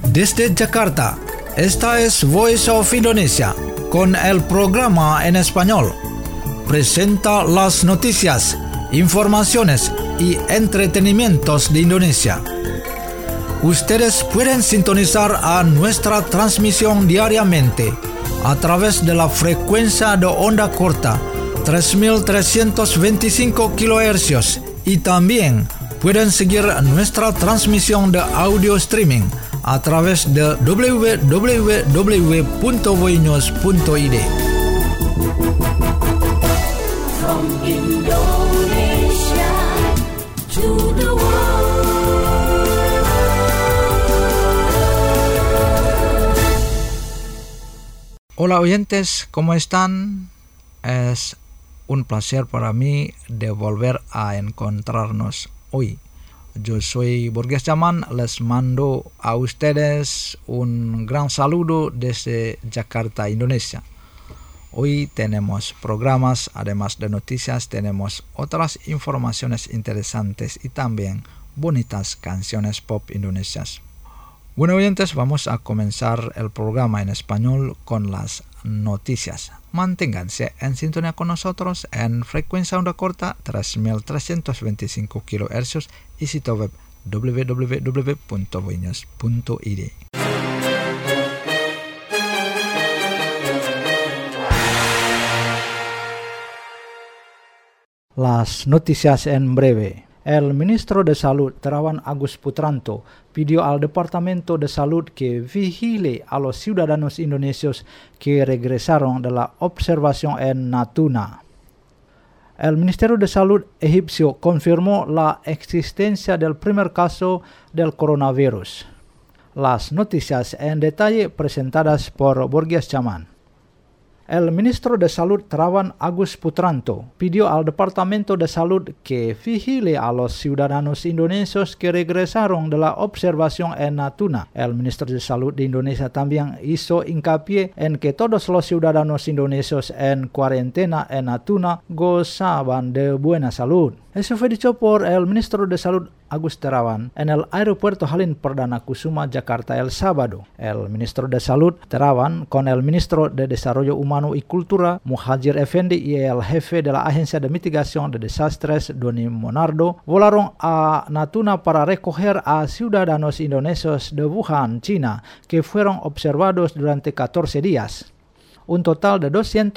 Desde Jakarta, esta es Voice of Indonesia, con el programa en español. Presenta las noticias, informaciones y entretenimientos de Indonesia. Ustedes pueden sintonizar a nuestra transmisión diariamente a través de la frecuencia de onda corta 3.325 kHz y también pueden seguir nuestra transmisión de audio streaming a través de www.voinews.id. From Indonesia to the world. Hola oyentes, ¿cómo están? Es un placer para mí de volver a encontrarnos hoy. Yo soy Borges Chaman, les mando a ustedes un gran saludo desde Jakarta, Indonesia. Hoy tenemos programas, además de noticias, tenemos otras informaciones interesantes y también bonitas canciones pop indonesias. Bueno oyentes, vamos a comenzar el programa en español con las noticias. Manténganse en sintonía con nosotros en frecuencia onda corta 3.325 kHz y sitio web www.voinews.id. Las noticias en breve. El ministro de Salud, Terawan Agus Putranto, pidió al Departamento de Salud que vigile a los ciudadanos indonesios que regresaron de la observación en Natuna. El Ministerio de Salud egipcio confirmó la existencia del primer caso del coronavirus. Las noticias en detalle presentadas por Borges Chaman. El ministro de Salud, Terawan Agus Putranto, pidió al Departamento de Salud que vigile a los ciudadanos indonesios que regresaron de la observación en Natuna. El ministro de Salud de Indonesia también hizo hincapié en que todos los ciudadanos indonesios en cuarentena en Natuna gozaban de buena salud. Eso fue dicho por el ministro de Salud Agus Terawan en el aeropuerto Halim Perdana Kusuma, Jakarta el sábado. El ministro de Salud Terawan con el ministro de Desarrollo Humano y Cultura Muhadjir Effendi y el jefe de la Agencia de Mitigación de Desastres Doni Monardo volaron a Natuna para recoger a ciudadanos indonesios de Wuhan, China, que fueron observados durante 14 días. Un total de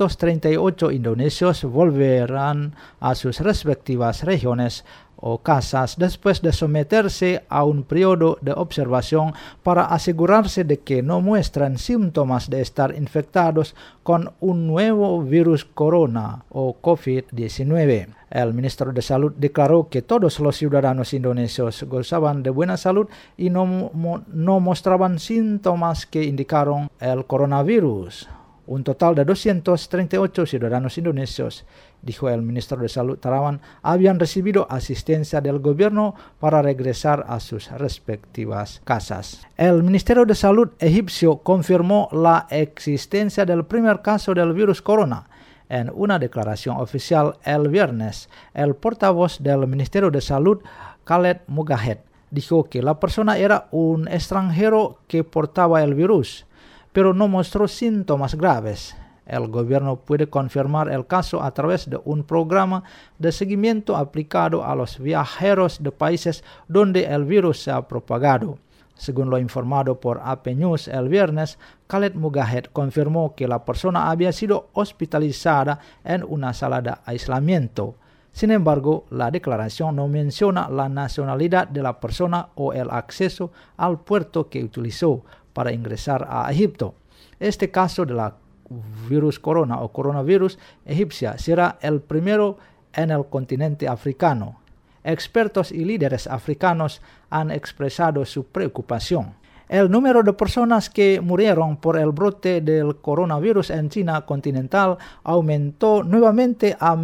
238 indonesios volverán a sus respectivas regiones o casas después de someterse a un periodo de observación para asegurarse de que no muestran síntomas de estar infectados con un nuevo virus corona o COVID-19. El ministro de Salud declaró que todos los ciudadanos indonesios gozaban de buena salud y no mostraban síntomas que indicaron el coronavirus. Un total de 238 ciudadanos indonesios, dijo el ministro de Salud Terawan, habían recibido asistencia del gobierno para regresar a sus respectivas casas. El Ministerio de Salud egipcio confirmó la existencia del primer caso del virus corona. En una declaración oficial el viernes, el portavoz del Ministerio de Salud, Khaled Mugahed, dijo que la persona era un extranjero que portaba el virus, pero no mostró síntomas graves. El gobierno puede confirmar el caso a través de un programa de seguimiento aplicado a los viajeros de países donde el virus se ha propagado. Según lo informado por AP News el viernes, Khaled Mugahed confirmó que la persona había sido hospitalizada en una sala de aislamiento. Sin embargo, la declaración no menciona la nacionalidad de la persona o el acceso al puerto que utilizó para ingresar a Egipto. Este caso de la virus corona o coronavirus egipcia será el primero en el continente africano. Expertos y líderes africanos han expresado su preocupación. El número de personas que murieron por el brote del coronavirus en China continental aumentó nuevamente a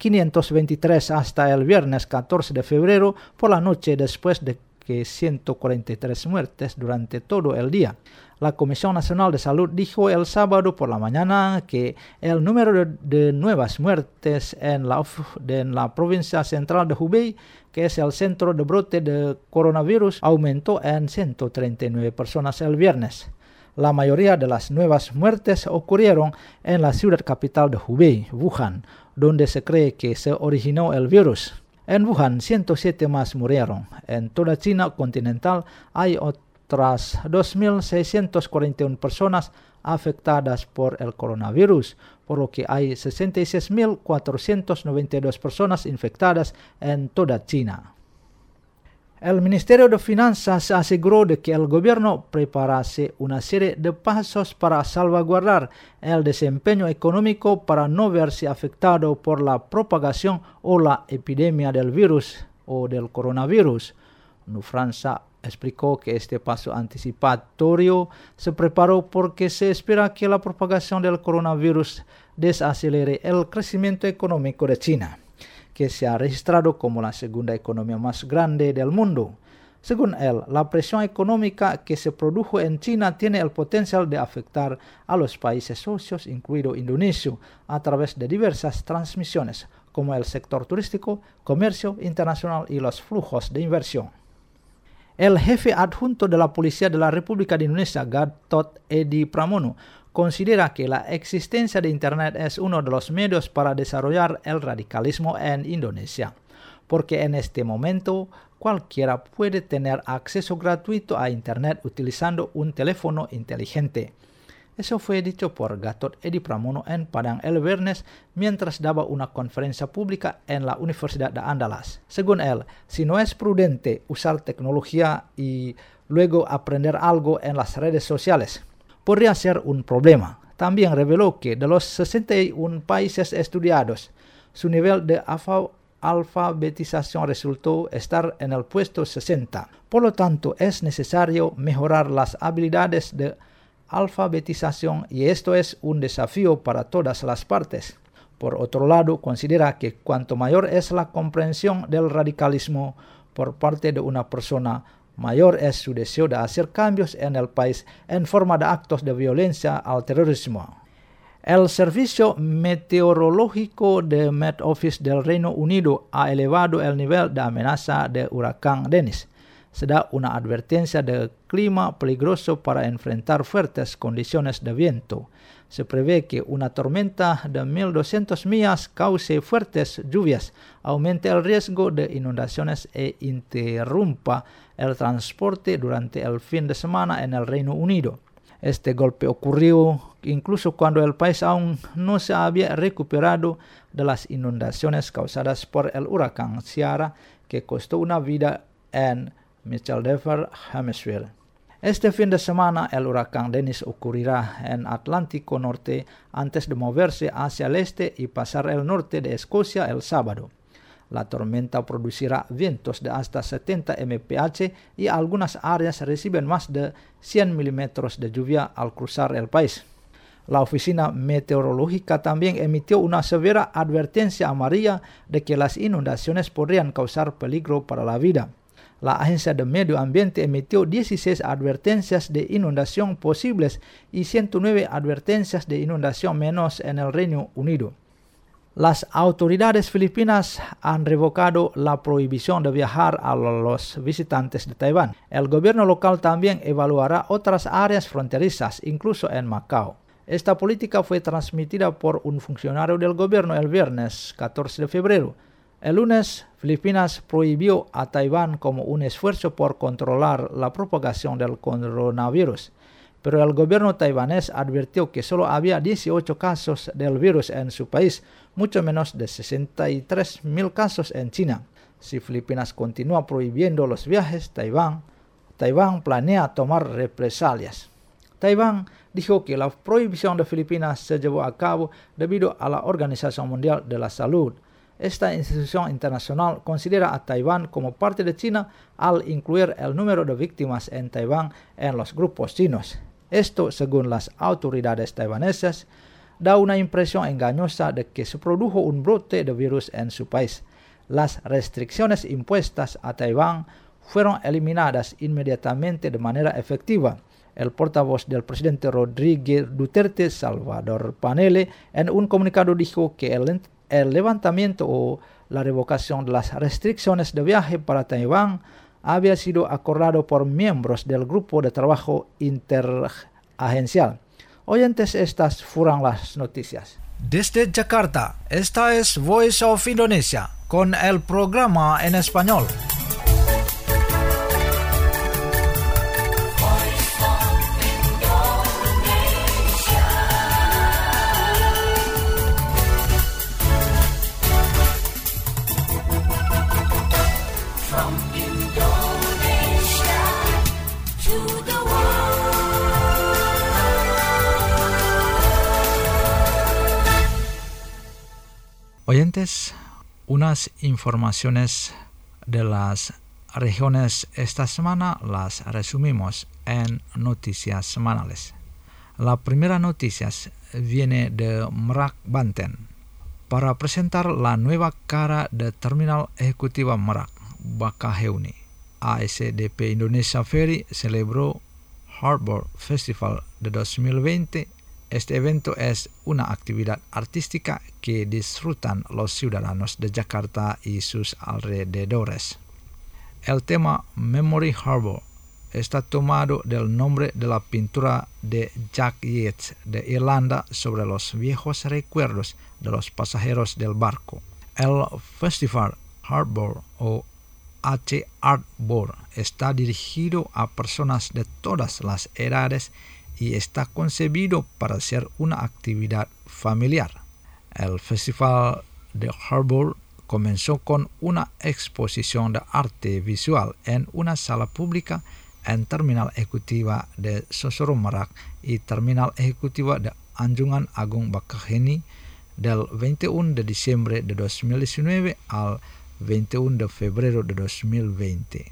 1.523 hasta el viernes 14 de febrero por la noche después de que 143 muertes durante todo el día. La Comisión Nacional de Salud dijo el sábado por la mañana que el número de nuevas muertes en la provincia central de Hubei, que es el centro de brote de coronavirus, aumentó en 139 personas el viernes. La mayoría de las nuevas muertes ocurrieron en la ciudad capital de Hubei, Wuhan, donde se cree que se originó el virus. En Wuhan, 107 más murieron. En toda China continental hay otras 2.641 personas afectadas por el coronavirus, por lo que hay 66.492 personas infectadas en toda China. El Ministerio de Finanzas aseguró de que el gobierno preparase una serie de pasos para salvaguardar el desempeño económico para no verse afectado por la propagación o la epidemia del virus o del coronavirus. Nufransa explicó que este paso anticipatorio se preparó porque se espera que la propagación del coronavirus desacelere el crecimiento económico de China, que se ha registrado como la segunda economía más grande del mundo. Según él, la presión económica que se produjo en China tiene el potencial de afectar a los países socios, incluido Indonesia, a través de diversas transmisiones, como el sector turístico, comercio internacional y los flujos de inversión. El jefe adjunto de la Policía de la República de Indonesia, Gatot Edi Pramono, considera que la existencia de Internet es uno de los medios para desarrollar el radicalismo en Indonesia, porque en este momento cualquiera puede tener acceso gratuito a Internet utilizando un teléfono inteligente. Eso fue dicho por Gatot Edi Pramono en Padang el viernes mientras daba una conferencia pública en la Universidad de Andalas. Según él, si no es prudente usar tecnología y luego aprender algo en las redes sociales, podría ser un problema. También reveló que de los 61 países estudiados, su nivel de alfabetización resultó estar en el puesto 60. Por lo tanto, es necesario mejorar las habilidades de alfabetización y esto es un desafío para todas las partes. Por otro lado, considera que cuanto mayor es la comprensión del radicalismo por parte de una persona, mayor es su deseo de hacer cambios en el país en forma de actos de violencia al terrorismo. El Servicio Meteorológico de Met Office del Reino Unido ha elevado el nivel de amenaza de huracán Dennis. Se da una advertencia de clima peligroso para enfrentar fuertes condiciones de viento. Se prevé que una tormenta de 1.200 millas cause fuertes lluvias, aumente el riesgo de inundaciones e interrumpa el transporte durante el fin de semana en el Reino Unido. Este golpe ocurrió incluso cuando el país aún no se había recuperado de las inundaciones causadas por el huracán Ciara, que costó una vida en Micheldever, Hampshire. Este fin de semana el huracán Dennis ocurrirá en Atlántico Norte antes de moverse hacia el este y pasar el norte de Escocia el sábado. La tormenta producirá vientos de hasta 70 mph y algunas áreas reciben más de 100 milímetros de lluvia al cruzar el país. La Oficina Meteorológica también emitió una severa advertencia amarilla de que las inundaciones podrían causar peligro para la vida. La Agencia de Medio Ambiente emitió 16 advertencias de inundación posibles y 109 advertencias de inundación menos en el Reino Unido. Las autoridades filipinas han revocado la prohibición de viajar a los visitantes de Taiwán. El gobierno local también evaluará otras áreas fronterizas, incluso en Macao. Esta política fue transmitida por un funcionario del gobierno el viernes 14 de febrero. El lunes, Filipinas prohibió a Taiwán como un esfuerzo por controlar la propagación del coronavirus, pero el gobierno taiwanés advirtió que solo había 18 casos del virus en su país, mucho menos de 63,000 casos en China. Si Filipinas continúa prohibiendo los viajes, Taiwán planea tomar represalias. Taiwán dijo que la prohibición de Filipinas se llevó a cabo debido a la Organización Mundial de la Salud. Esta institución internacional considera a Taiwán como parte de China al incluir el número de víctimas en Taiwán en los grupos chinos. Esto, según las autoridades taiwanesas, da una impresión engañosa de que se produjo un brote de virus en su país. Las restricciones impuestas a Taiwán fueron eliminadas inmediatamente de manera efectiva. el portavoz del presidente Rodríguez Duterte, Salvador Panele, en un comunicado dijo que el levantamiento o la revocación de las restricciones de viaje para Taiwán había sido acordado por miembros del grupo de trabajo interagencial. Oyentes, estas fueron las noticias. Desde Jakarta, esta es Voice of Indonesia con el programa en español. Oyentes, unas informaciones de las regiones esta semana las resumimos en noticias semanales. La primera noticia viene de Merak, Banten. Para presentar la nueva cara de Terminal Ejecutiva Merak, Bakahuni, ASDP Indonesia Ferry celebró Harbor Festival de 2020. Este evento es una actividad artística que disfrutan los ciudadanos de Jakarta y sus alrededores. El tema Memory Harbor está tomado del nombre de la pintura de Jack Yeats de Irlanda sobre los viejos recuerdos de los pasajeros del barco. El Festival Harbor o H Artboard está dirigido a personas de todas las edades y está concebido para ser una actividad familiar. El Festival de Harbor comenzó con una exposición de arte visual en una sala pública en Terminal Ejecutiva de Sosoro Merak y Terminal Ejecutiva de Anjungan Agung Bakahuni del 21 de diciembre de 2019 al 21 de febrero de 2020.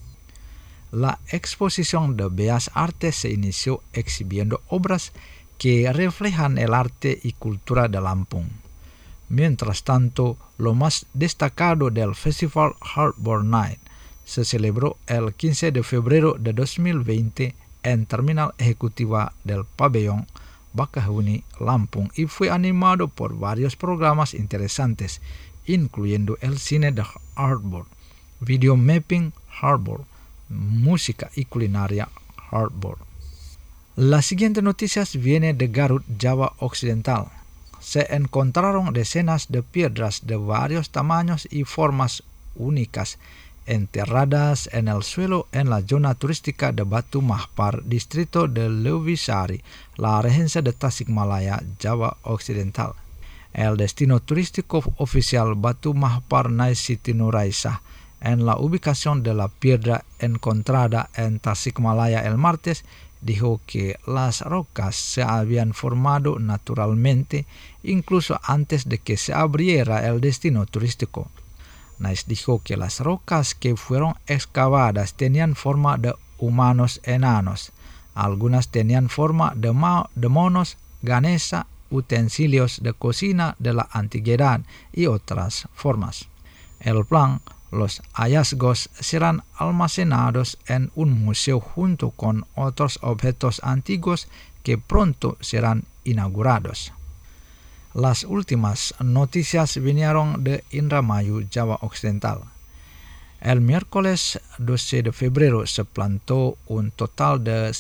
La exposición de Bellas Artes se inició exhibiendo obras que reflejan el arte y cultura de Lampung. Mientras tanto, lo más destacado del Festival Harbor Night se celebró el 15 de febrero de 2020 en Terminal Ejecutiva del Pabellón Bakahuni, Lampung, y fue animado por varios programas interesantes, incluyendo el cine de Harbor, video mapping Harbor, música y culinaria Harbor. La siguiente noticia viene de Garut, Java Occidental. Se encontraron decenas de piedras de varios tamaños y formas únicas enterradas en el suelo en la zona turística de Batu Mahpar, distrito de Lewisari, la regencia de Tasikmalaya, Java Occidental. El destino turístico oficial Batu Mahpar Night City Nuraisah, en la ubicación de la piedra encontrada en Tasikmalaya el martes, dijo que las rocas se habían formado naturalmente incluso antes de que se abriera el destino turístico. Nice dijo que las rocas que fueron excavadas tenían forma de humanos enanos, algunas tenían forma de monos, Ganesha, utensilios de cocina de la antigüedad y otras formas. El plan: los hallazgos serán almacenados en un museo junto con otros objetos antiguos que pronto serán inaugurados. Las últimas noticias vinieron de Indramayu, Java Occidental. El miércoles 12 de febrero se plantó un total de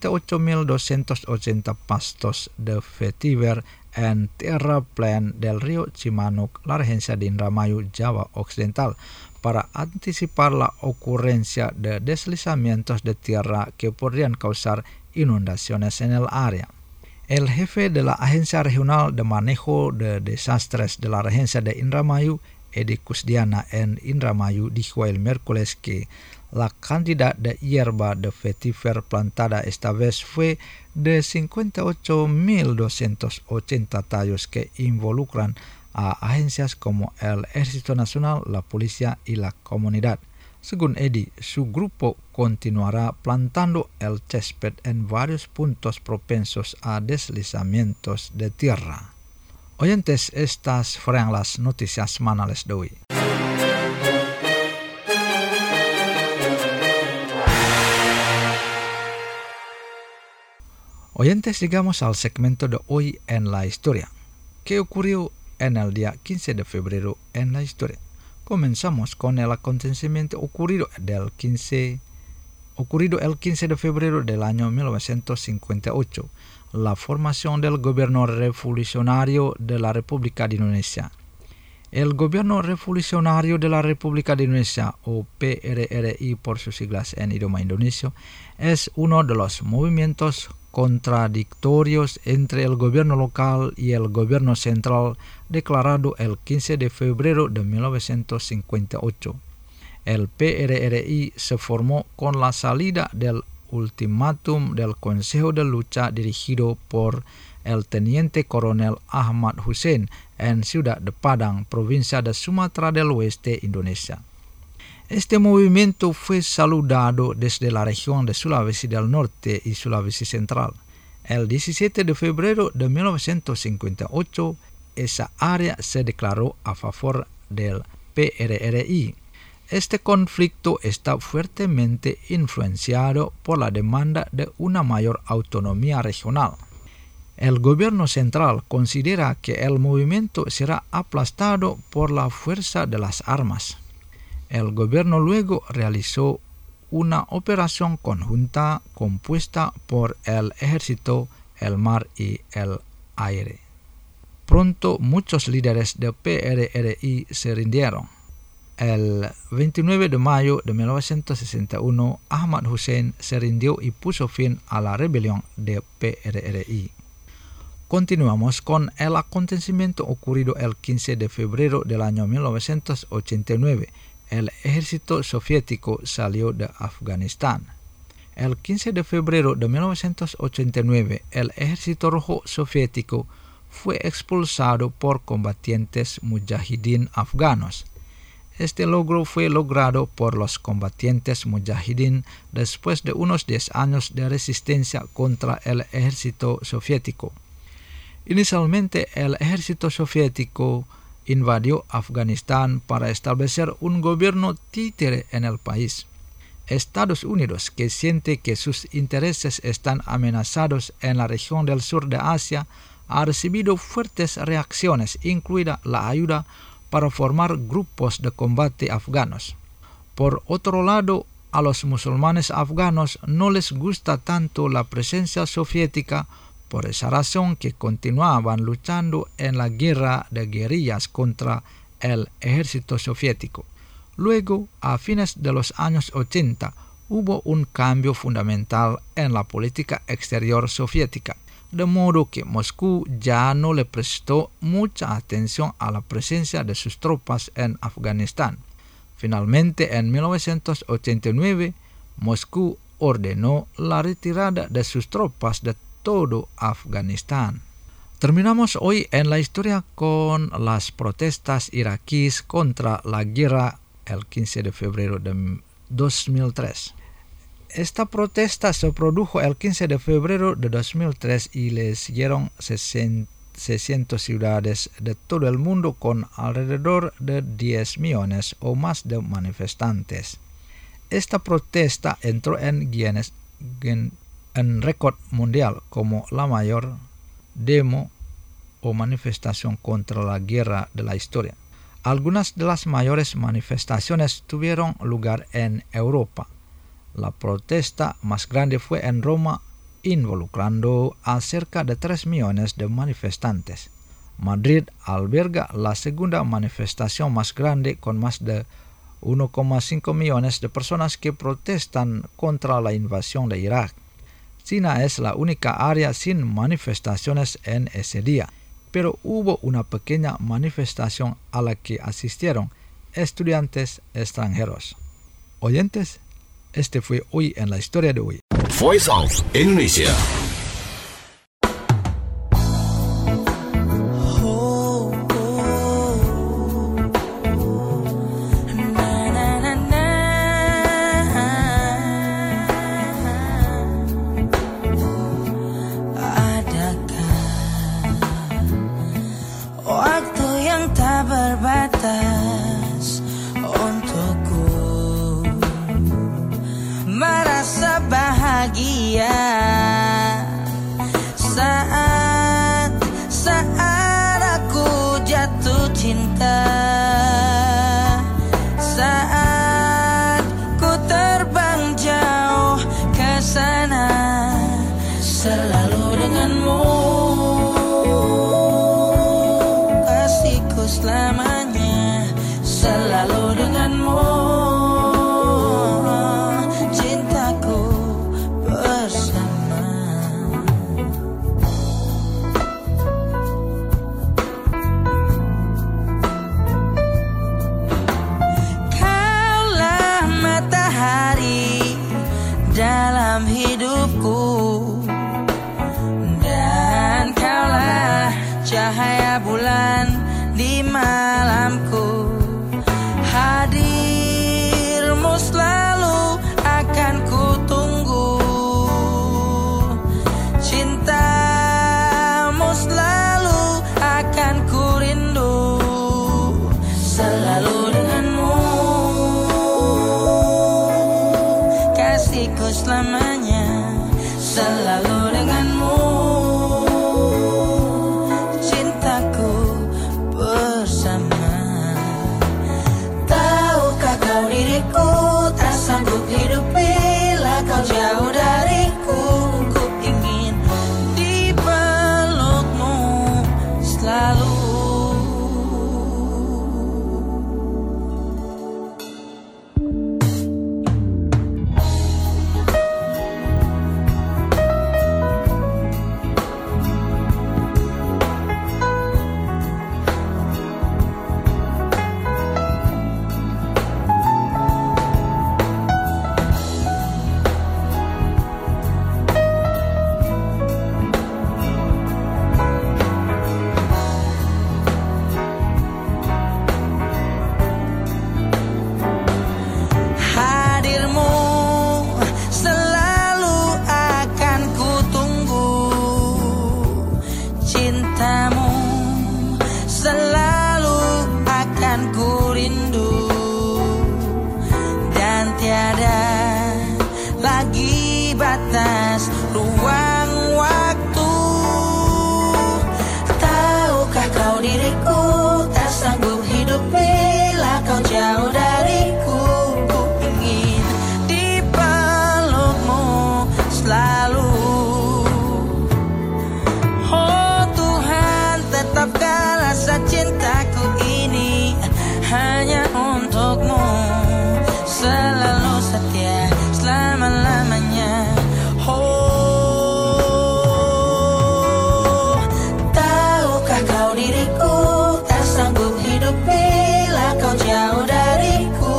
58.280 pastos de vetiver en terraplén del río Cimanuk, la regencia de Indramayu, Java Occidental, para anticipar la ocurrencia de deslizamientos de tierra que podrían causar inundaciones en el área. El jefe de la Agencia Regional de Manejo de Desastres de la regencia de Indramayu, Edi Kusdiana en Indramayu, dijo el miércoles que la cantidad de hierba de vetiver plantada esta vez fue de 58.280 tallos que involucran a agencias como el Ejército Nacional, la Policía y la comunidad. Según Edi, su grupo continuará plantando el césped en varios puntos propensos a deslizamientos de tierra. Oyentes, estas fueron las noticias semanales de hoy. Oyentes, llegamos al segmento de hoy en la historia. ¿Qué ocurrió en el día 15 de febrero en la historia? Comenzamos con el acontecimiento ocurrido el 15 de febrero del año 1958, la formación del Gobierno Revolucionario de la República de Indonesia. El Gobierno Revolucionario de la República de Indonesia, o PRRI por sus siglas en idioma indonesio, es uno de los movimientos contradictorios entre el gobierno local y el gobierno central declarado el 15 de febrero de 1958. El PRRI se formó con la salida del ultimátum del Consejo de Lucha dirigido por el teniente coronel Ahmad Hussein en Ciudad de Padang, provincia de Sumatra del Oeste, Indonesia. Este movimiento fue saludado desde la región de Sulawesi del Norte y Sulawesi Central. El 17 de febrero de 1958, esa área se declaró a favor del PRRI. Este conflicto está fuertemente influenciado por la demanda de una mayor autonomía regional. El gobierno central considera que el movimiento será aplastado por la fuerza de las armas. El gobierno luego realizó una operación conjunta compuesta por el ejército, el mar y el aire. Pronto muchos líderes del PRRI se rindieron. El 29 de mayo de 1961, Ahmad Hussein se rindió y puso fin a la rebelión del PRRI. Continuamos con el acontecimiento ocurrido el 15 de febrero del año 1989. El ejército soviético salió de Afganistán. El 15 de febrero de 1989, el ejército rojo soviético fue expulsado por combatientes mujahidin afganos. Este logro fue logrado por los combatientes mujahidin después de unos 10 años de resistencia contra el ejército soviético. Inicialmente, el ejército soviético invadió Afganistán para establecer un gobierno títere en el país. Estados Unidos, que siente que sus intereses están amenazados en la región del sur de Asia, ha recibido fuertes reacciones, incluida la ayuda para formar grupos de combate afganos. Por otro lado, a los musulmanes afganos no les gusta tanto la presencia soviética. Por esa razón que continuaban luchando en la guerra de guerrillas contra el ejército soviético. Luego, a fines de los años 80, hubo un cambio fundamental en la política exterior soviética, de modo que Moscú ya no le prestó mucha atención a la presencia de sus tropas en Afganistán. Finalmente, en 1989, Moscú ordenó la retirada de sus tropas de todo Afganistán. Terminamos hoy en la historia con las protestas iraquíes contra la guerra el 15 de febrero de 2003. Esta protesta se produjo el 15 de febrero de 2003 y le siguieron 600 ciudades de todo el mundo con alrededor de 10 millones o más de manifestantes. Esta protesta entró en récord mundial como la mayor demo o manifestación contra la guerra de la historia. Algunas de las mayores manifestaciones tuvieron lugar en Europa. La protesta más grande fue en Roma, involucrando a cerca de 3 millones de manifestantes. Madrid alberga la segunda manifestación más grande con más de 1,5 millones de personas que protestan contra la invasión de Irak. China es la única área sin manifestaciones en ese día, pero hubo una pequeña manifestación a la que asistieron estudiantes extranjeros. Oyentes, este fue hoy en la historia de hoy. Voice of Indonesia. Terbatas untukku merasa bahagia malamku. Hadirmu selalu akan ku tunggu. Cintamu selalu akan ku rindu. Selalu denganmu, kasihku selamanya. Selalu denganmu, cintaku bersama. Tahukah kau diriku tak sanggup hidup bila kau jauh dariku. Ku ingin dipelukmu selalu. Hadirmu selalu akan ku tunggu. Cintamu selalu akan ku rindu. Dan tiada lagi batas ruang waktu. Tahukah kau diriku tak sanggup hidup bila kau jauh dariku. Ku ingin dipelukmu selalu. Oh Tuhan, tetapkan rasa cintaku ini hanya untukmu. Selalu setia selama-lamanya. Oh, tahukah kau diriku tak sanggup hidup bila kau jauh dariku.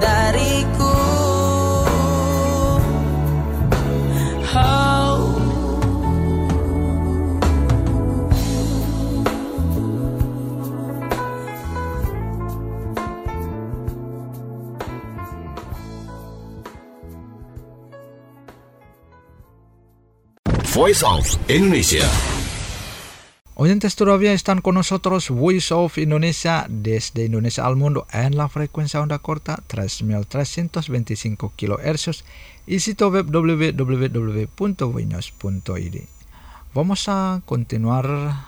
Oh. Voice of Indonesia. Oyentes todavía están con nosotros Voice of Indonesia desde Indonesia al mundo en la frecuencia onda corta 3325 kHz y sitio web www.voinos.id. Vamos a continuar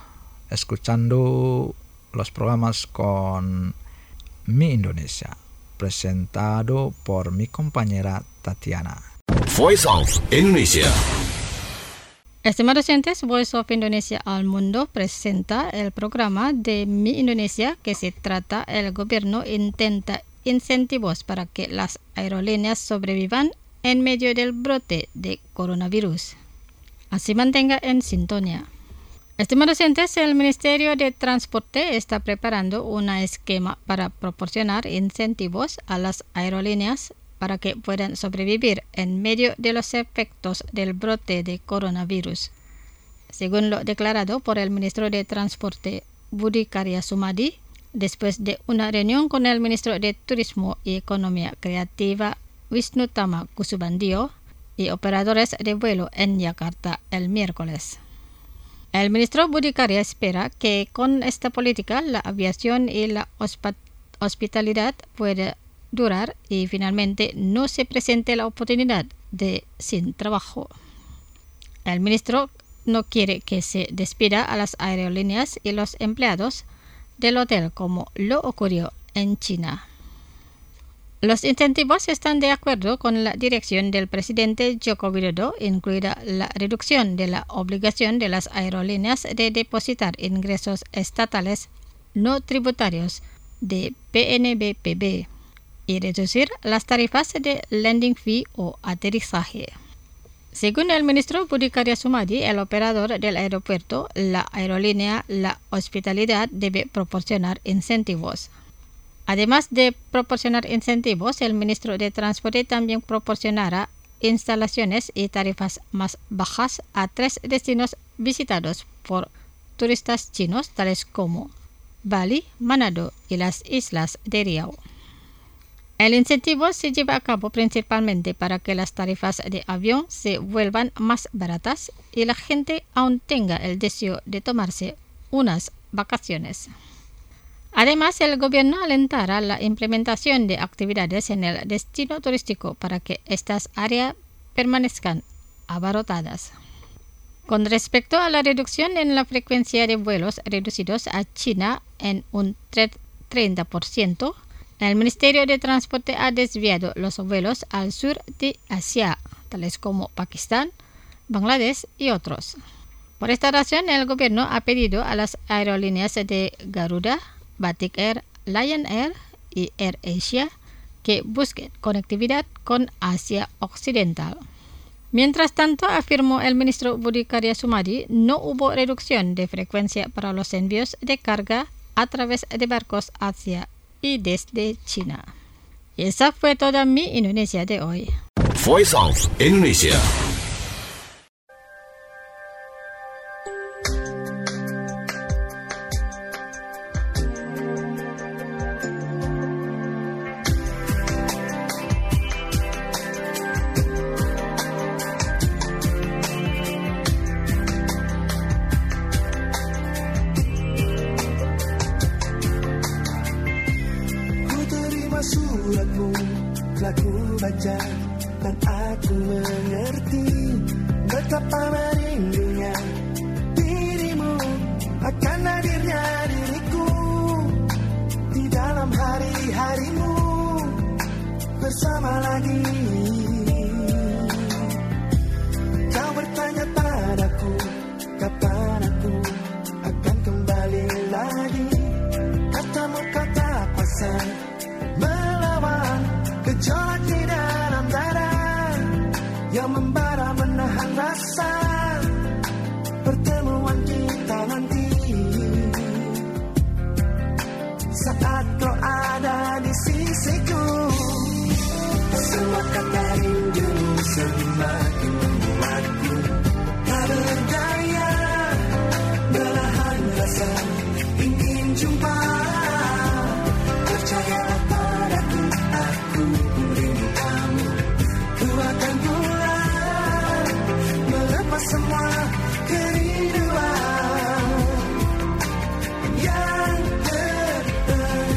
escuchando los programas con Mi Indonesia, presentado por mi compañera Tatiana. Voice of Indonesia. Estimados oyentes, Voice of Indonesia al Mundo presenta el programa de Mi Indonesia, que se trata el gobierno intenta incentivos para que las aerolíneas sobrevivan en medio del brote de coronavirus. Así mantenga en sintonía. Estimados oyentes, el Ministerio de Transporte está preparando un esquema para proporcionar incentivos a las aerolíneas para que puedan sobrevivir en medio de los efectos del brote de coronavirus. Según lo declarado por el ministro de Transporte Budi Karya Sumadi, después de una reunión con el ministro de Turismo y Economía Creativa Wisnutama Kusubandio y operadores de vuelo en Yakarta el miércoles. El ministro Budi Karya espera que con esta política la aviación y la hospitalidad pueda durar y finalmente no se presente la oportunidad de sin trabajo. El ministro no quiere que se despida a las aerolíneas y los empleados del hotel como lo ocurrió en China. Los incentivos están de acuerdo con la dirección del presidente Joko Widodo, incluida la reducción de la obligación de las aerolíneas de depositar ingresos estatales no tributarios de PNBPB y reducir las tarifas de landing fee o aterrizaje. Según el ministro Budi Karya Sumadi, el operador del aeropuerto, la aerolínea, la hospitalidad debe proporcionar incentivos. Además de proporcionar incentivos, el ministro de Transporte también proporcionará instalaciones y tarifas más bajas a 3 destinos visitados por turistas chinos, tales como Bali, Manado y las islas de Riau. El incentivo se lleva a cabo principalmente para que las tarifas de avión se vuelvan más baratas y la gente aún tenga el deseo de tomarse unas vacaciones. Además, el gobierno alentará la implementación de actividades en el destino turístico para que estas áreas permanezcan abarrotadas. Con respecto a la reducción en la frecuencia de vuelos reducidos a China en un 30%, el Ministerio de Transporte ha desviado los vuelos al sur de Asia, tales como Pakistán, Bangladesh y otros. Por esta razón, el gobierno ha pedido a las aerolíneas de Garuda, Batik Air, Lion Air y Air Asia que busquen conectividad con Asia Occidental. Mientras tanto, afirmó el ministro Budi Karya Sumadi, no hubo reducción de frecuencia para los envíos de carga a través de barcos hacia y desde China. Y esa fue toda mi Indonesia de hoy. Voice of Indonesia. Suratmu telah ku baca dan aku mengerti betapa merindunya dirimu akan hadirnya diriku di dalam hari-harimu bersama lagi. Kau bertanya padaku kapan aku akan kembali lagi. Katamu kau tak kuasa melawan gejolak di dalam dada yang membara menahan rasa pertemuan kita nanti. Saat kau ada di sisiku, semua kata rindu semakin membuatku tak berdaya. Belahan rasa ingin jumpa, percayalah padaku, aku rindu kamu. Ku akan pulang melepas semua kerinduan yang terpendam.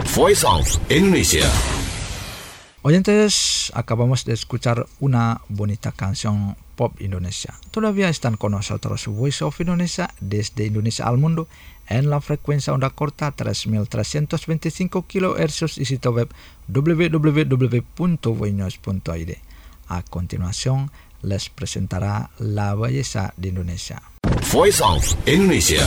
Voice of Indonesia. Oyentes, acabamos de escuchar una bonita canción pop Indonesia. Todavía están con nosotros Voice of Indonesia desde Indonesia al mundo en la frecuencia onda corta 3325 kHz y sitio web www.voinews.id. A continuación, les presentará la belleza de Indonesia. Voice of Indonesia.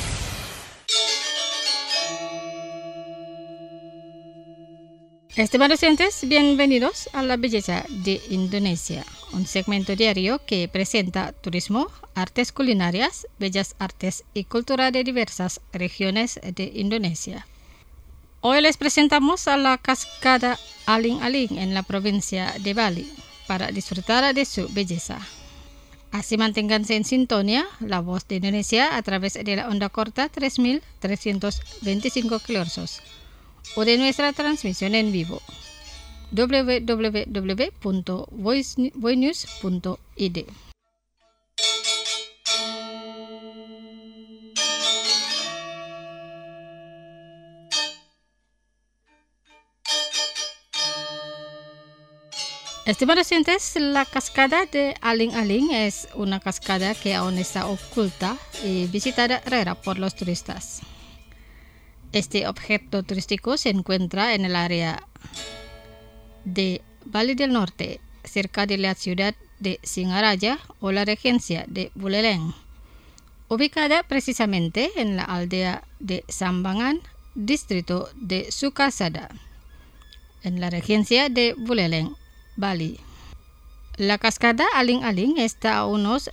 Estimados oyentes, bienvenidos a La Belleza de Indonesia, un segmento diario que presenta turismo, artes culinarias, bellas artes y cultura de diversas regiones de Indonesia. Hoy les presentamos a la cascada Aling-Aling en la provincia de Bali para disfrutar de su belleza. Así manténganse en sintonía la voz de Indonesia a través de la onda corta 3325 kHz. O de nuestra transmisión en vivo www.voinews.id. Estimados oyentes, la cascada de Aling-Aling es una cascada que aún está oculta y visitada rara por los turistas. Este objeto turístico se encuentra en el área de Bali del Norte, cerca de la ciudad de Singaraja o la regencia de Buleleng, ubicada precisamente en la aldea de Sambangan, distrito de Sukasada, en la regencia de Buleleng, Bali. La cascada Aling-Aling está a unos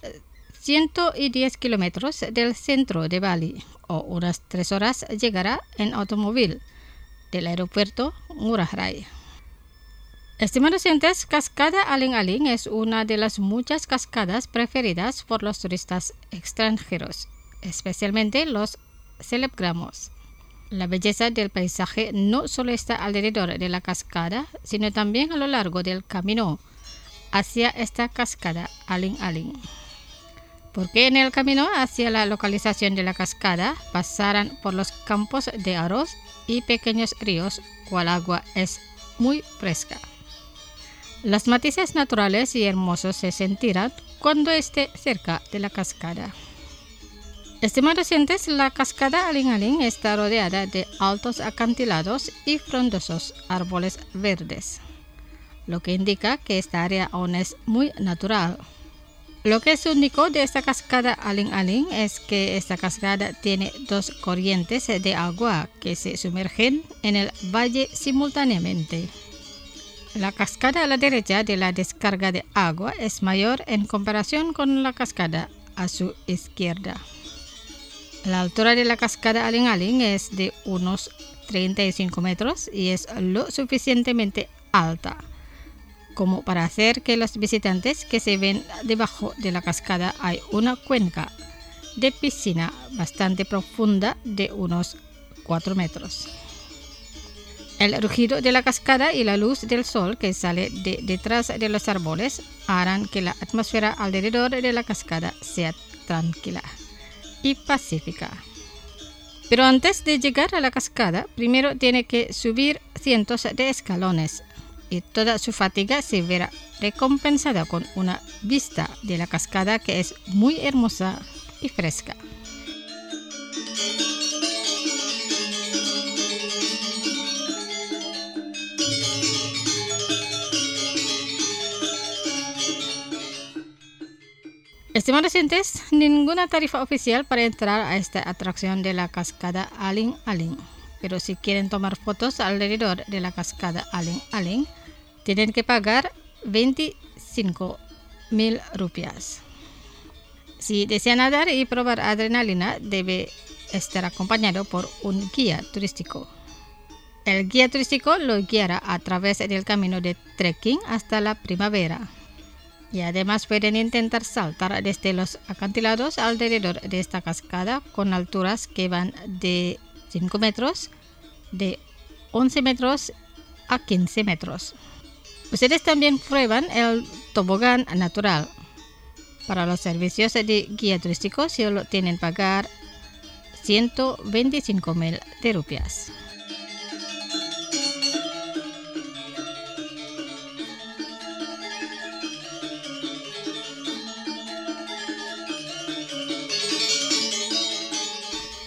110 kilómetros del centro de Bali, o unas 3 horas llegará en automóvil del aeropuerto Ngurah Rai. Estimados oyentes, cascada Aling-Aling es una de las muchas cascadas preferidas por los turistas extranjeros, especialmente los celebgramos. La belleza del paisaje no solo está alrededor de la cascada, sino también a lo largo del camino hacia esta cascada Aling-Aling. Porque en el camino hacia la localización de la cascada pasarán por los campos de arroz y pequeños ríos, cual agua es muy fresca. Los matices naturales y hermosos se sentirán cuando esté cerca de la cascada. Estimados oyentes, la cascada Aling-Aling está rodeada de altos acantilados y frondosos árboles verdes, lo que indica que esta área aún es muy natural. Lo que es único de esta cascada Aling-Aling es que esta cascada tiene 2 corrientes de agua que se sumergen en el valle simultáneamente. La cascada a la derecha de la descarga de agua es mayor en comparación con la cascada a su izquierda. La altura de la cascada Aling-Aling es de unos 35 metros y es lo suficientemente alta como para hacer que los visitantes que se ven debajo de la cascada hay una cuenca de piscina bastante profunda de unos 4 metros. El rugido de la cascada y la luz del sol que sale de detrás de los árboles harán que la atmósfera alrededor de la cascada sea tranquila y pacífica. Pero antes de llegar a la cascada, primero tiene que subir cientos de escalones y toda su fatiga se verá recompensada con una vista de la cascada que es muy hermosa y fresca. Estimados oyentes, ninguna tarifa oficial para entrar a esta atracción de la cascada Aling-Aling. Pero si quieren tomar fotos alrededor de la cascada Aling-Aling, tienen que pagar 25,000 rupias. Si desean nadar y probar adrenalina, debe estar acompañado por un guía turístico. El guía turístico lo guiará a través del camino de trekking hasta la primavera. Y además pueden intentar saltar desde los acantilados alrededor de esta cascada con alturas que van de 5 metros, de 11 metros a 15 metros. Ustedes también prueban el tobogán natural. Para los servicios de guía turístico solo tienen que pagar 125,000 rupias.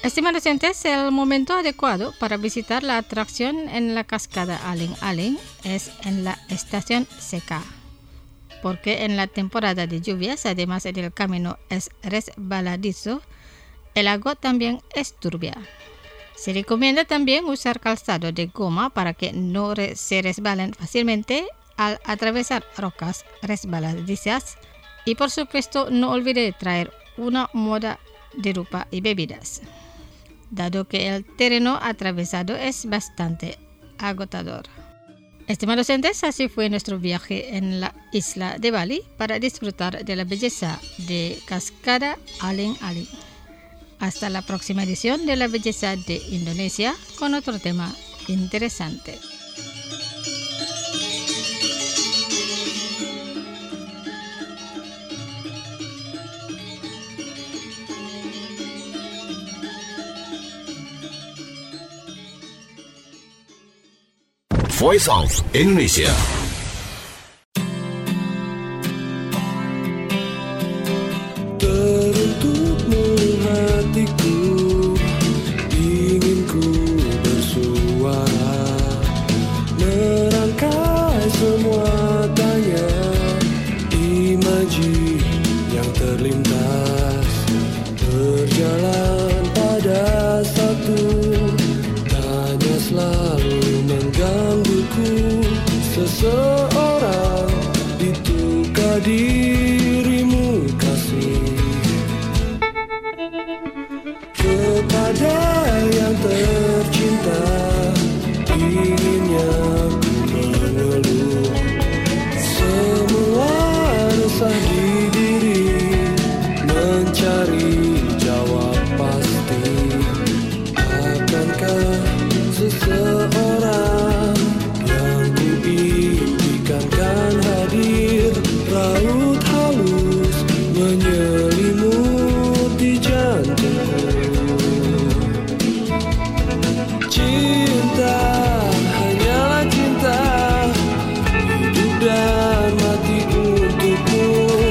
Estimados oyentes, el momento adecuado para visitar la atracción en la cascada Aling Aling es en la estación seca, porque en la temporada de lluvias, además del camino es resbaladizo, el agua también es turbia. Se recomienda también usar calzado de goma para que no se resbalen fácilmente al atravesar rocas resbaladizas, y por supuesto no olvide traer una muda de ropa y bebidas, dado que el terreno atravesado es bastante agotador. Estimados oyentes, así fue nuestro viaje en la isla de Bali para disfrutar de la belleza de Cascada Aling Aling. Hasta la próxima edición de La Belleza de Indonesia con otro tema interesante. Voice of Indonesia. Teruntukmu hatiku, ingin ku bersuara, merangkai semua tanya, imaji yang terlintas, berjalan pada satu, tanya selalu menggangguku, seseorang itukah dirimu kasih? Kepada yang tercinta, inginnya ku mengeluh semua resah di diri, mencari jawab pasti. Akankah seseorang yang ku impikan kan hadir, raut halus menyelimuti jantungku. Cinta hanyalah cinta, hidup dan mati untukmu.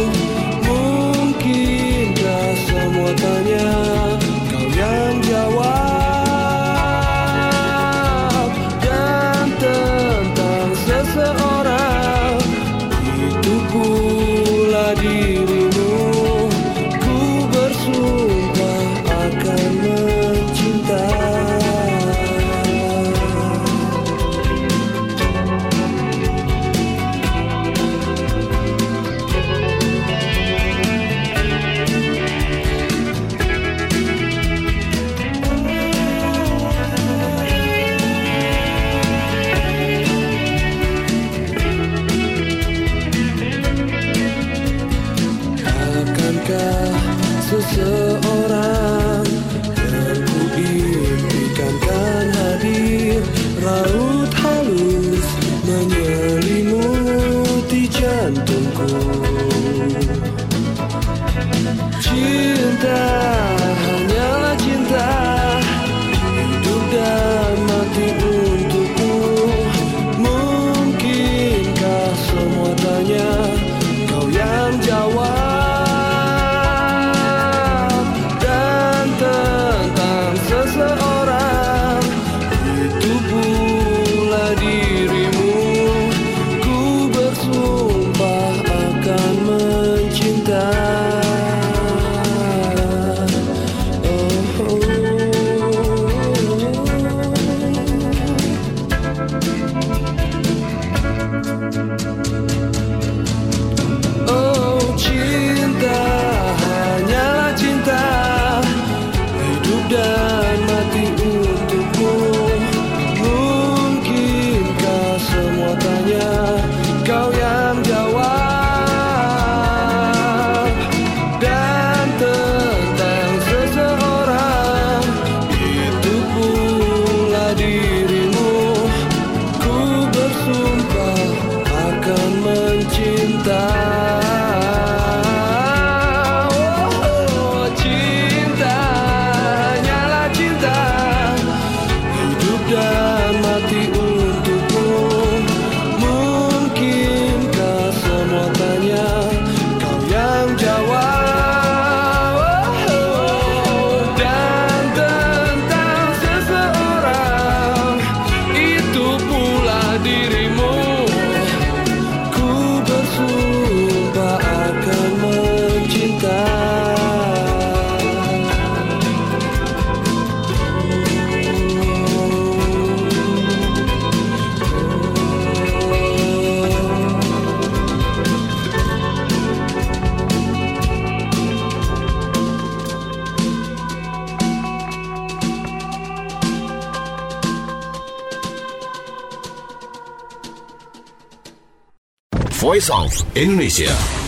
Mungkinkah semua tanya, kau yang jawab? Dan tentang seseorang, itu pula dirimu, ku bersumpah akan mencinta. Akankah seseorang yang ku impikan kan hadir, raut halus menyelimuti jantungku. Cinta hanyalah cinta, hidup dan mati untukmu. Mungkinkah semua tanya, kau yang jawab? Dan tentang seseorang, itu pula dirimu, ku bersumpah akan mencinta. Voice of Indonesia.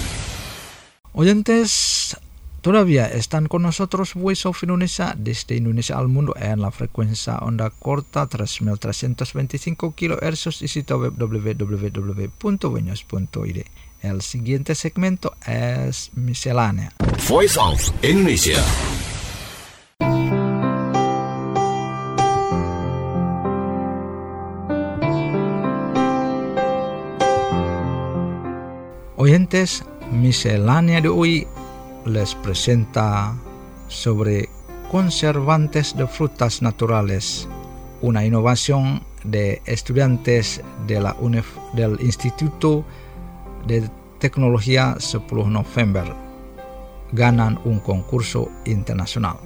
Oyentes, todavía están con nosotros Voice of Indonesia desde Indonesia al mundo en la frecuencia onda corta 3.325 kHz y sitio web www.wenyos.id. El siguiente segmento es miscelánea. Voice of Indonesia. Oyentes, miscelánea de hoy les presenta sobre conservantes de frutas naturales, una innovación de estudiantes de del Instituto de Tecnología 10 November. Ganan un concurso internacional.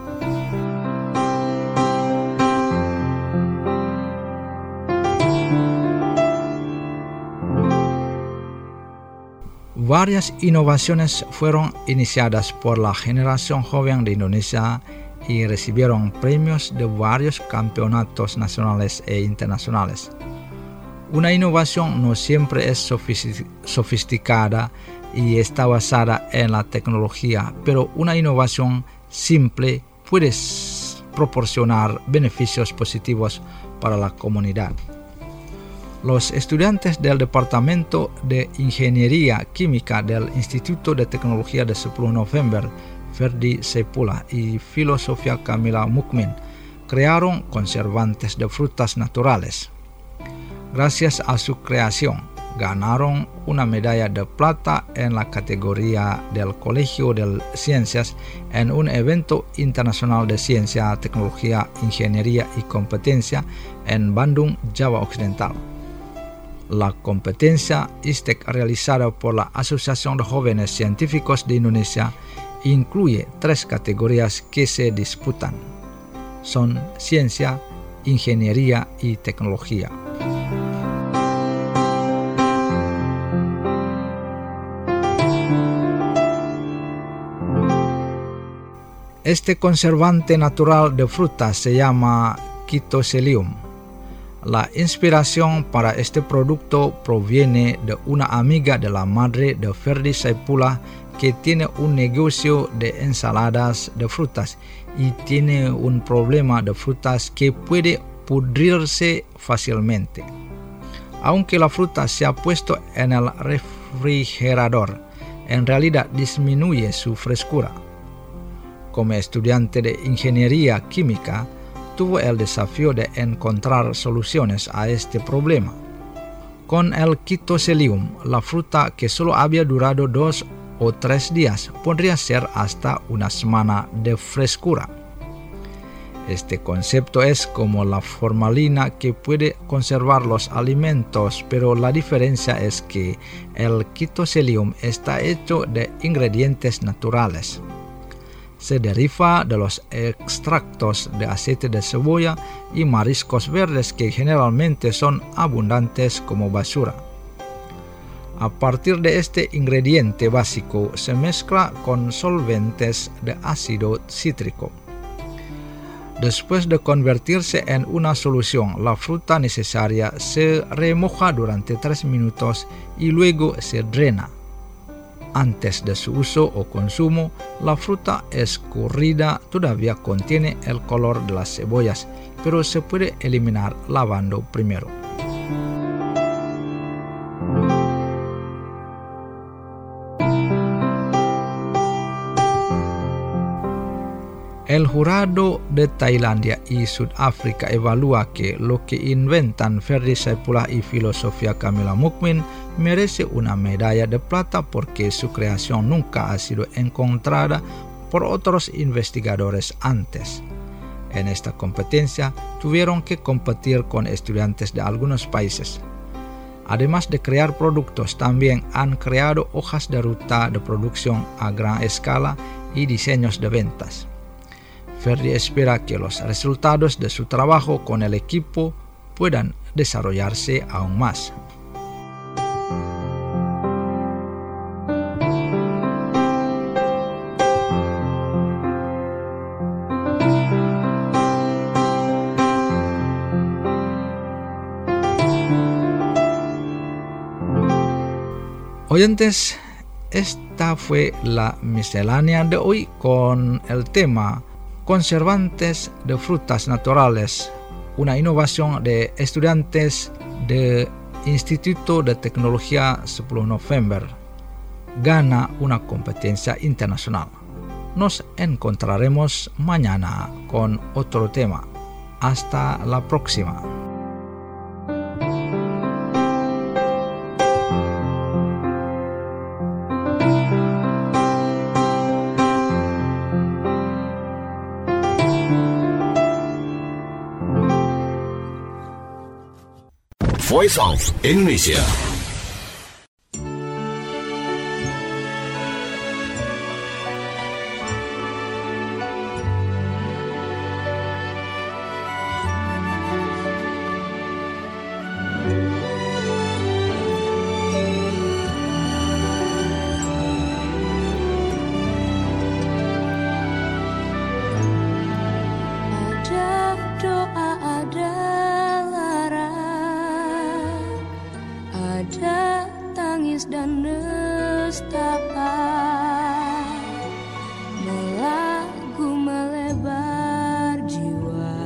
Varias innovaciones fueron iniciadas por la generación joven de Indonesia y recibieron premios de varios campeonatos nacionales e internacionales. Una innovación no siempre es sofisticada y está basada en la tecnología, pero una innovación simple puede proporcionar beneficios positivos para la comunidad. Los estudiantes del Departamento de Ingeniería Química del Instituto de Tecnología de 10 November, Ferdi Saipullah, y Filosofía Kamila Mukmin crearon conservantes de frutas naturales. Gracias a su creación, ganaron una medalla de plata en la categoría del Colegio de Ciencias en un evento internacional de ciencia, tecnología, ingeniería y competencia en Bandung, Java Occidental. La competencia ISTEC realizada por la Asociación de Jóvenes Científicos de Indonesia incluye 3 categorías que se disputan. Son ciencia, ingeniería y tecnología. Este conservante natural de frutas se llama Chitosellium. La inspiración para este producto proviene de una amiga de la madre de Ferdi Saipullah que tiene un negocio de ensaladas de frutas y tiene un problema de frutas que puede pudrirse fácilmente. Aunque la fruta se ha puesto en el refrigerador, en realidad disminuye su frescura. Como estudiante de ingeniería química, tuvo el desafío de encontrar soluciones a este problema. Con el Chitosellium, la fruta que solo había durado 2 o 3 días podría ser hasta una semana de frescura. Este concepto es como la formalina que puede conservar los alimentos, pero la diferencia es que el Chitosellium está hecho de ingredientes naturales. Se deriva de los extractos de aceite de cebolla y mariscos verdes que generalmente son abundantes como basura. A partir de este ingrediente básico se mezcla con solventes de ácido cítrico. Después de convertirse en una solución, la fruta necesaria se remoja durante 3 minutos y luego se drena. Antes de su uso o consumo, la fruta escurrida todavía contiene el color de las cebollas, pero se puede eliminar lavando primero. El jurado de Tailandia y Sudáfrica evalúa que lo que inventan Ferdi Saipullah y Filosofía Kamila Mukmin merece una medalla de plata porque su creación nunca ha sido encontrada por otros investigadores antes. En esta competencia tuvieron que competir con estudiantes de algunos países. Además de crear productos, también han creado hojas de ruta de producción a gran escala y diseños de ventas. Ferdi espera que los resultados de su trabajo con el equipo puedan desarrollarse aún más. Oyentes, esta fue la miscelánea de hoy con el tema Conservantes de frutas naturales, una innovación de estudiantes de Instituto de Tecnología 10 November. Gana una competencia internacional. Nos encontraremos mañana con otro tema. Hasta la próxima. Voice of Indonesia. Dan nestapa melagu melebar jiwa,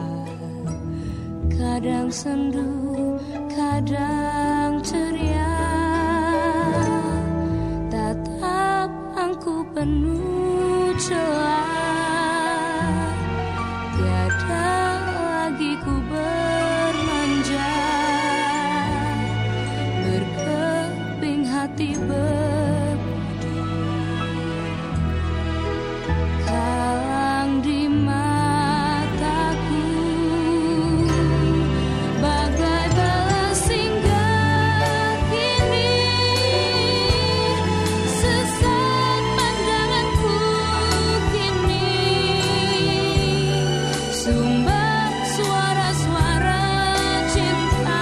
kadang sendu, kadang ceria, tatap angku penuh celah, tiada lagi ku bermanja, hati berbudi, kalang di mataku, bagai balas singgah kini, sesat pandanganku kini, sumber suara-suara cinta.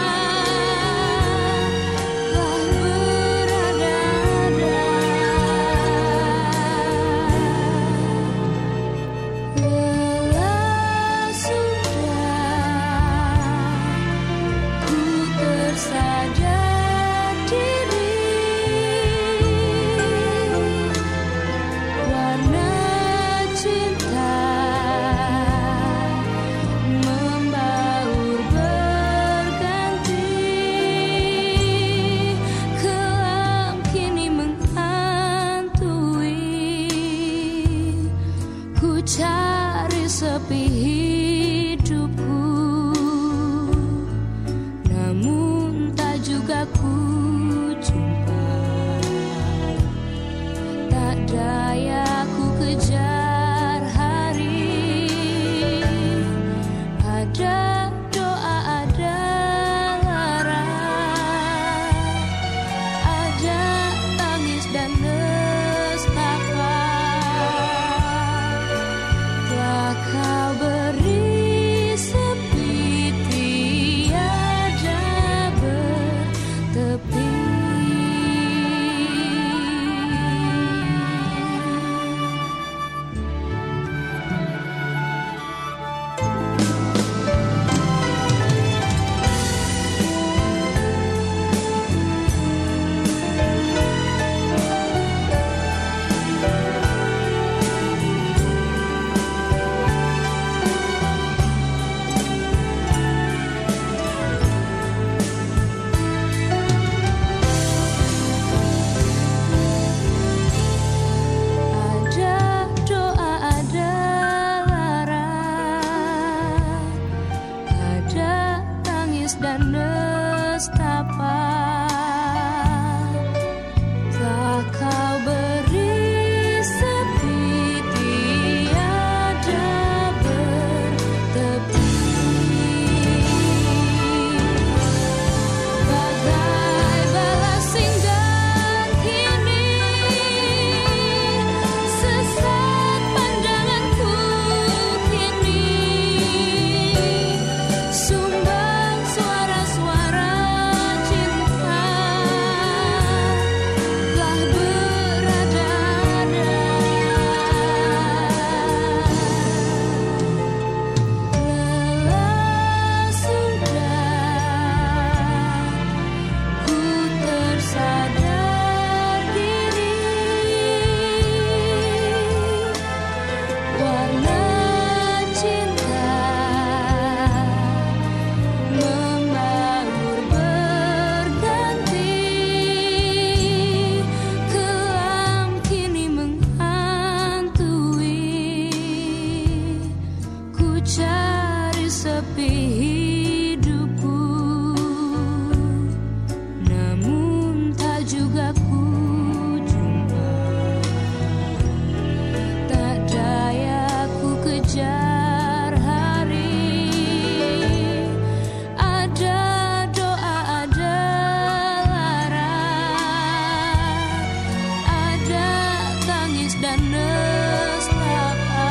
Cari sepi hidupku, namun tak juga ku jumpa. Tak daya ku kejar hari, ada doa, ada lara, ada tangis dan nestapa. Kau beri sepi tiada bertepi. Dan nestapa, tak kau beri sepi tiada bertepi, bagai balas singgah kini, sesat pandanganku kini, sumbang suara-suara cari sepi hidupku, namun tak juga ku jumpa. Tak daya ku kejar hari, ada doa, ada lara, ada tangis dan nestapa.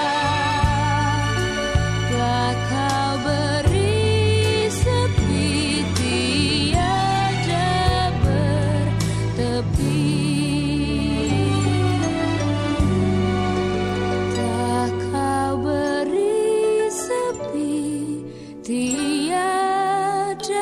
Telah kau beri sepi, tiada bertepi. Telah kau beri sepi, tiada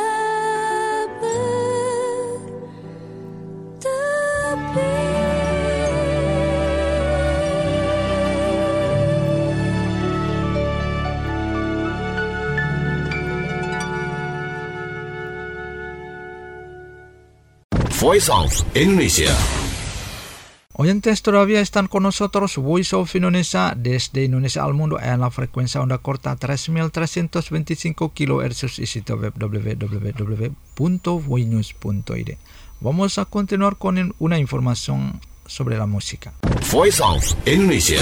Voice of Indonesia. Oyentes, todavía están con nosotros Voice of Indonesia desde Indonesia al mundo en la frecuencia onda corta 3325 kHz y sitio web www.voinews.id. Vamos a continuar con una información sobre la música. Voice of Indonesia.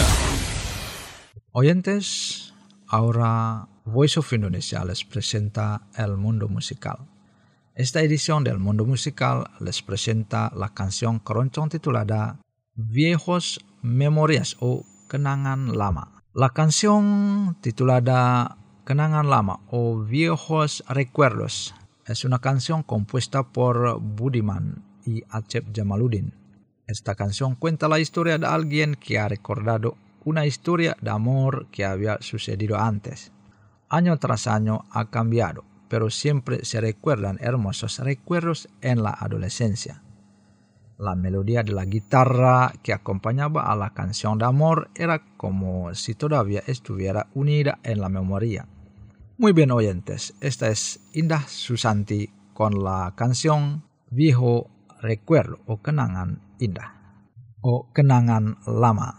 Oyentes, ahora Voice of Indonesia les presenta El Mundo Musical. Esta edición del Mundo Musical les presenta la canción keroncong titulada Viejos Memorias o Kenangan Lama. La canción titulada Kenangan Lama o Viejos Recuerdos es una canción compuesta por Budiman y Acep Jamaluddin. Esta canción cuenta la historia de alguien que ha recordado una historia de amor que había sucedido antes. Año tras año ha cambiado, pero siempre se recuerdan hermosos recuerdos en la adolescencia. La melodía de la guitarra que acompañaba a la canción de amor era como si todavía estuviera unida en la memoria. Muy bien, oyentes, esta es Indah Susanti con la canción Viejo Recuerdo o Kenangan Indah o Kenangan Lama.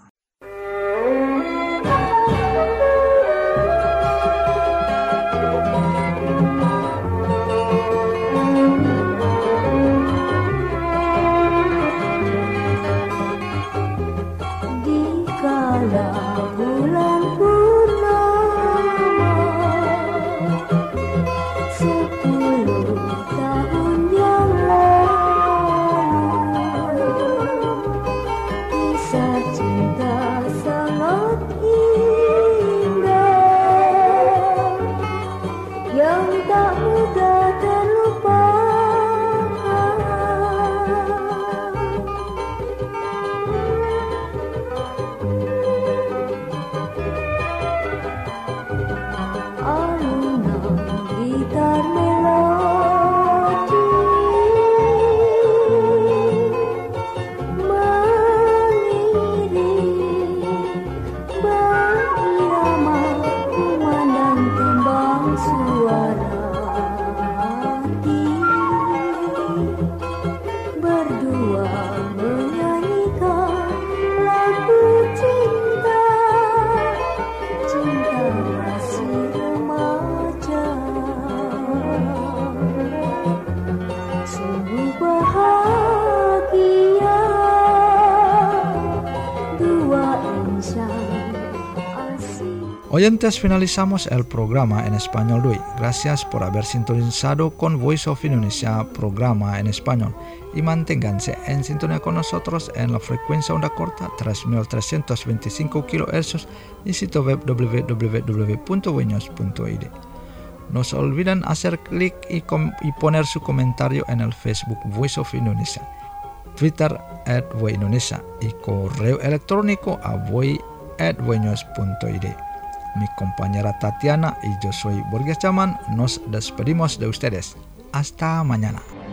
Oyentes, finalizamos el programa en español de hoy. Gracias por haber sintonizado con Voice of Indonesia, programa en español, y manténganse en sintonía con nosotros en la frecuencia onda corta 3325 kHz y sitio web www.voinews.id. No se olviden hacer clic y poner su comentario en el Facebook Voice of Indonesia, Twitter @voindonesia y correo electrónico a voi@voinews.id. Mi compañera Tatiana y yo soy Borges Chaman, nos despedimos de ustedes. Hasta mañana.